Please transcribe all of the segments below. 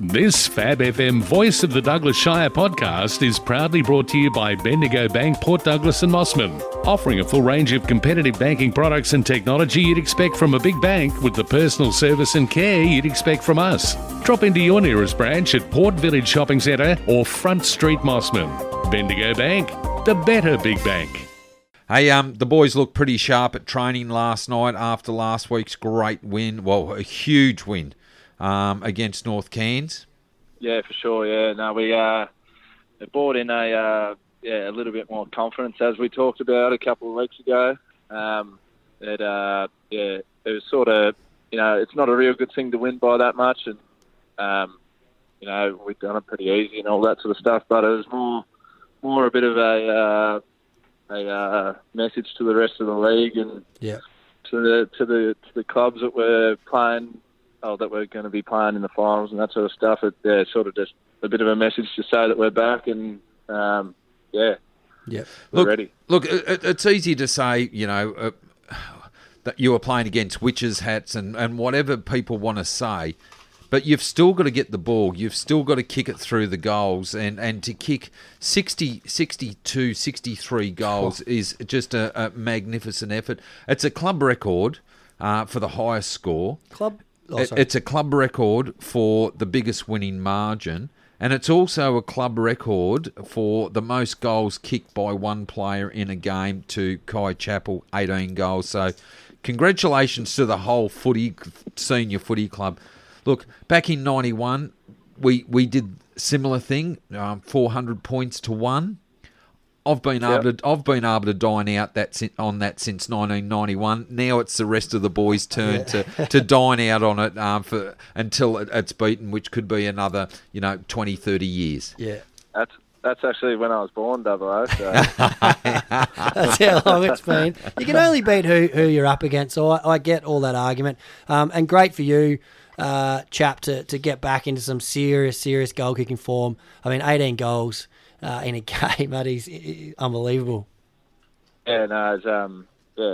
This Fab FM Voice of the Douglas Shire podcast is proudly brought to you by Bendigo Bank, Port Douglas and Mossman, offering a full range of competitive banking products and technology you'd expect from a big bank with the personal service and care you'd expect from us. Drop into your nearest branch at Port Village Shopping Centre or Front Street Mossman. Bendigo Bank, the better big bank. Hey, the boys looked pretty sharp at training last night after last week's great win. Well, a huge win against North Cairns. Yeah, for sure. Yeah, no, we brought in a little bit more confidence as we talked about a couple of weeks ago. It was sort of, it's not a real good thing to win by that much, and we've done it pretty easy and all that sort of stuff. But it was more a bit of a message to the rest of the league and to the clubs that we're playing. That we're going to be playing in the finals and that sort of stuff. It's sort of just a bit of a message to say that we're back and, we're ready. Look, it's easy to say, that you were playing against witches' hats and whatever people want to say, but you've still got to get the ball. You've still got to kick it through the goals. And to kick 60, 62, 63 goals is just a magnificent effort. It's a club record for the highest score. It's a club record for the biggest winning margin, and it's also a club record for the most goals kicked by one player in a game to Kai Chappell, 18 goals. So congratulations to the whole senior footy club. Look, back in 91, we did similar thing, 400 points to 1. I've been able to dine out on that since 1991. Now it's the rest of the boys' turn to dine out on it until it's beaten, which could be another 20, 30 years. Yeah, that's actually when I was born, Double. So. That's how long it's been. You can only beat who you're up against. So I get all that argument, and great for you, chap, to get back into some serious goal kicking form. I mean, 18 goals. In a game, that is unbelievable. Yeah, no,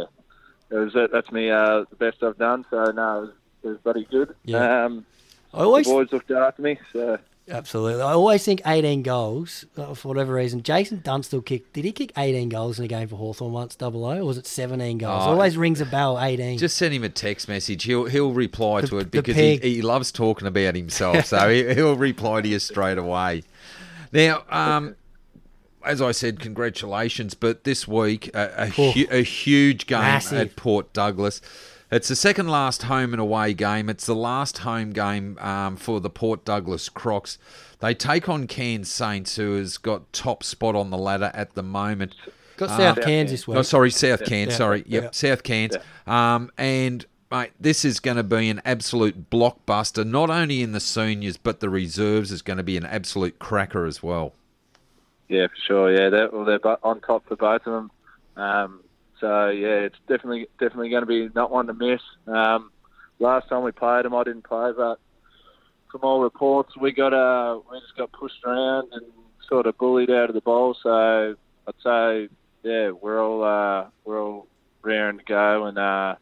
that's me, the best I've done. So no, it was bloody good. Yeah. The boys looked after me. So absolutely, I always think 18 goals for whatever reason. Jason Dunstall did he kick 18 goals in a game for Hawthorn once, 00, or was it 17 goals? It always rings a bell, 18. Just send him a text message. He'll reply to it because he loves talking about himself. So he'll reply to you straight away. Now, as I said, congratulations. But this week, a huge game at Port Douglas. It's the second last home and away game. It's the last home game for the Port Douglas Crocs. They take on Cairns Saints, who has got top spot on the ladder at the moment. Got South Cairns this week. South Cairns. Sorry. Yep, South Cairns. Yeah. And mate, this is going to be an absolute blockbuster, not only in the seniors, but the reserves is going to be an absolute cracker as well. Yeah, for sure. Yeah, they're on top for both of them. So yeah, it's definitely going to be not one to miss. Last time we played them, I didn't play, but from all reports, we just got pushed around and sort of bullied out of the bowl. So I'd say, yeah, we're all raring to go and.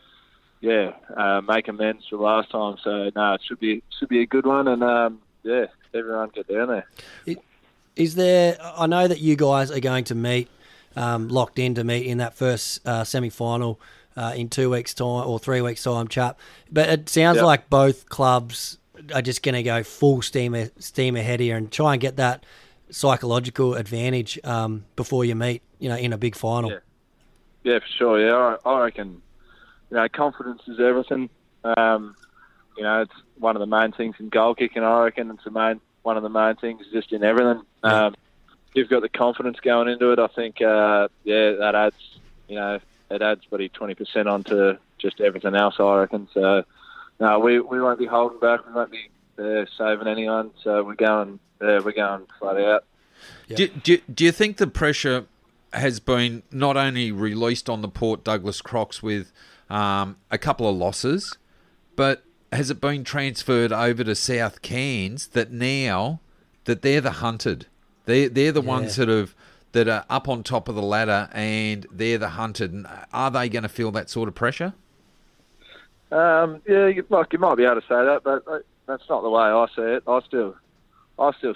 Make amends for last time. So no, it should be a good one, and everyone get down there. Is there? I know that you guys are going to meet, locked in to meet in that first semi-final in 2 weeks' time or 3 weeks' time, chap. But it sounds like both clubs are just going to go full steam ahead here and try and get that psychological advantage before you meet, in a big final. Yeah, for sure. Yeah, I reckon. Confidence is everything. It's one of the main things in goal kicking, I reckon. It's one of the main things just in everything. You've got the confidence going into it. I think, that adds, it adds probably 20% onto just everything else, I reckon. So, no, we won't be holding back. We won't be saving anyone. So we're going flat out. Yeah. Do you think the pressure has been not only released on the Port Douglas Crocs with a couple of losses, but has it been transferred over to South Cairns that now that they're the hunted? They're the ones that are up on top of the ladder and they're the hunted. And are they going to feel that sort of pressure? You might be able to say that, but that's not the way I see it. I still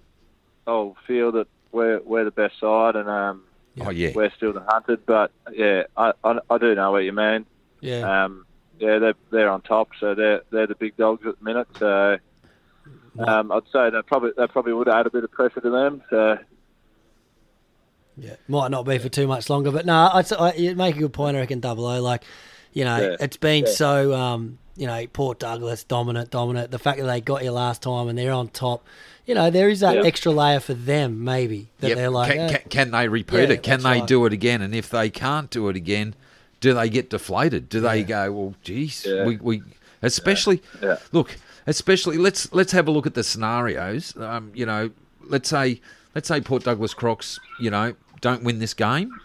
feel that we're the best side, and Oh yeah. we're still the hunted. But yeah, I do know what you mean. Yeah. They're on top, so they're the big dogs at the minute. So I'd say that probably would add a bit of pressure to them. So Yeah, might not be for too much longer, but no, you make a good point. I reckon Double O, like, it's been so, Port Douglas dominant. The fact that they got you last time and they're on top, there is that extra layer for them, maybe that they're like, can they repeat it? Can they do it again? And if they can't do it again, do they get deflated? Do they go, well, geez, we especially look, especially let's have a look at the scenarios. Let's say Port Douglas Crocs, don't win this game.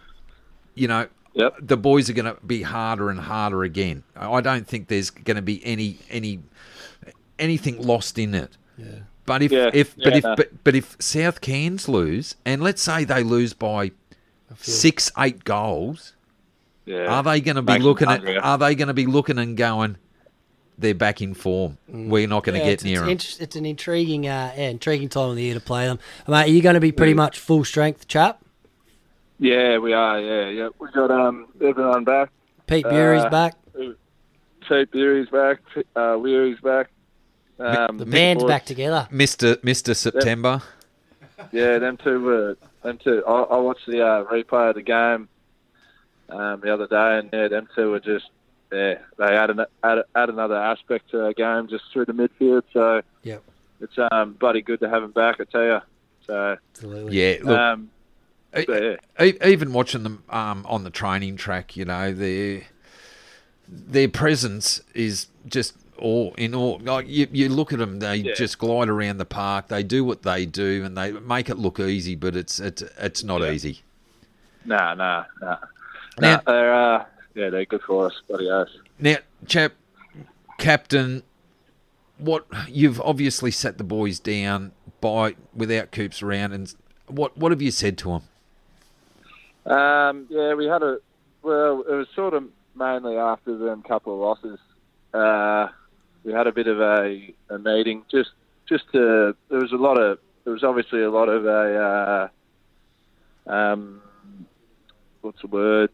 The boys are going to be harder and harder again. I don't think there's going to be anything lost in it. Yeah. But if South Cairns lose, and let's say they lose by 6-8 goals, are they going to be looking at? Are they going to be looking and going, they're back in form? We're not going to get near them. It's an intriguing time of the year to play them. Mate, are you going to be pretty much full strength, chap? Yeah, we are. Yeah. We got everyone back. Pete Bury's back. Pete Bury's back. Weary's back. The band's back together. Mr. September. Yeah, them two. I watched the replay of the game the other day, and them two were just they add another aspect to our game just through the midfield. So it's bloody good to have them back, I tell you. So absolutely. Yeah. Look, even watching them on the training track, their presence is just all. Like you look at them, they just glide around the park. They do what they do, and they make it look easy, but it's not easy. No. They're good for us, bloody oath. Now, chap, captain, what you've obviously set the boys down without Coops around, and what have you said to them? We had it was sort of mainly after them couple of losses. We had a bit of a meeting just to, there was obviously a lot of what's the word?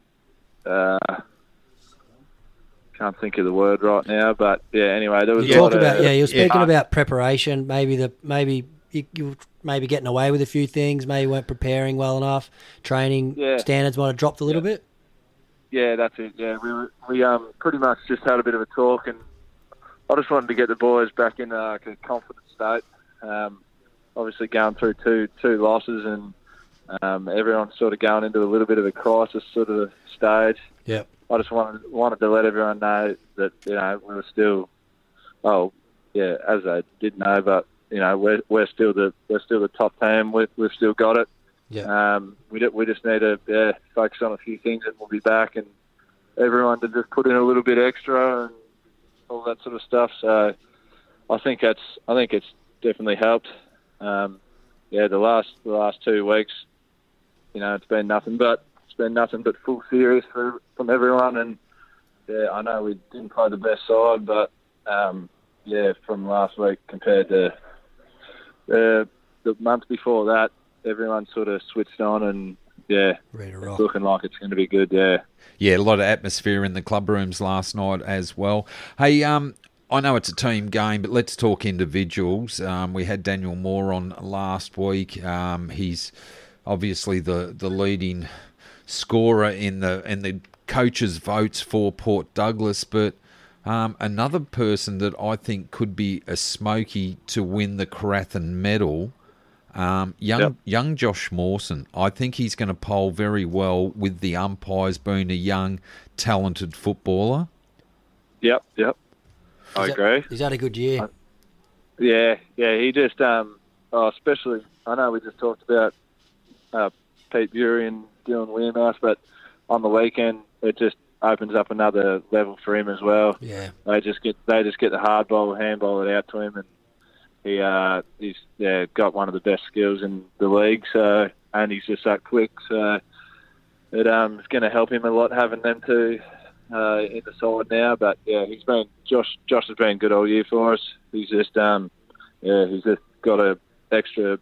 Can't think of the word right now, but anyway, there was a lot you're speaking about preparation, maybe you maybe getting away with a few things, maybe weren't preparing well enough, training standards might have dropped a little bit. Yeah, that's it. Yeah, we pretty much just had a bit of a talk, and I just wanted to get the boys back in a confident state. Obviously going through two losses, and everyone's sort of going into a little bit of a crisis sort of stage. Yeah. I just wanted to let everyone know that we were still, as they did know, but we're still the top team. We've still got it. Yeah. We just need to focus on a few things, and we'll be back. And everyone to just put in a little bit extra and all that sort of stuff. So I think it's definitely helped. The last 2 weeks, it's been nothing but full serious from everyone. And I know we didn't play the best side, but from last week compared to the month before that, everyone sort of switched on, and ready to rock. It's looking like it's going to be good. Yeah, a lot of atmosphere in the club rooms last night as well. Hey, I know it's a team game, but let's talk individuals. We had Daniel Moore on last week. He's obviously the leading scorer in the coaches' votes for Port Douglas, but another person that I think could be a smoky to win the Carathan medal, young Josh Mawson. I think he's going to poll very well with the umpires, being a young, talented footballer. Yep. I agree. He's had a good year. He just, especially, I know we just talked about Pete Bury and Dylan Weirmouth, but on the weekend it just opens up another level for him as well. Yeah, they just get the hard ball, handball it out to him, and he's got one of the best skills in the league. So, and he's just that quick. So it's going to help him a lot having them two in the side now. But yeah, Josh has been good all year for us. He's just he's just got an extra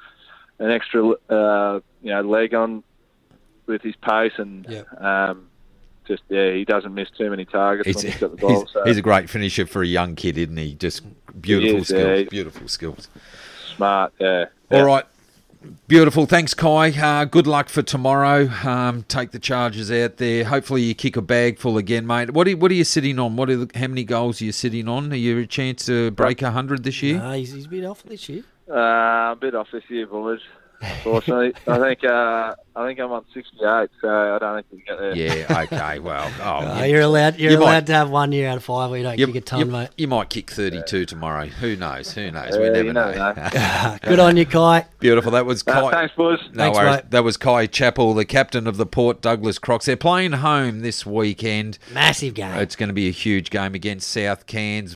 leg on with his pace, and he doesn't miss too many targets when he's got the ball. He's a great finisher for a young kid, isn't he? Just beautiful skills. Beautiful skills. Smart, yeah. All right. Beautiful. Thanks, Kai. Good luck for tomorrow. Take the Chargers out there. Hopefully you kick a bag full again, mate. What are you sitting on? How many goals are you sitting on? Are you a chance to break 100 this year? No, he's a bit off this year. A bit off this year, boys. Unfortunately, I think I'm on 68, so I don't think we can get there. Yeah, okay, well, you're allowed to have 1 year out of 5 where you don't kick a ton, mate. You might kick 32 tomorrow. Who knows? We never know. Good on you, Kai. Beautiful. That was Kai. Thanks, boys. Thanks, mate. That was Kai Chappell, the captain of the Port Douglas Crocs. They're playing home this weekend. Massive game. It's going to be a huge game against South Cairns.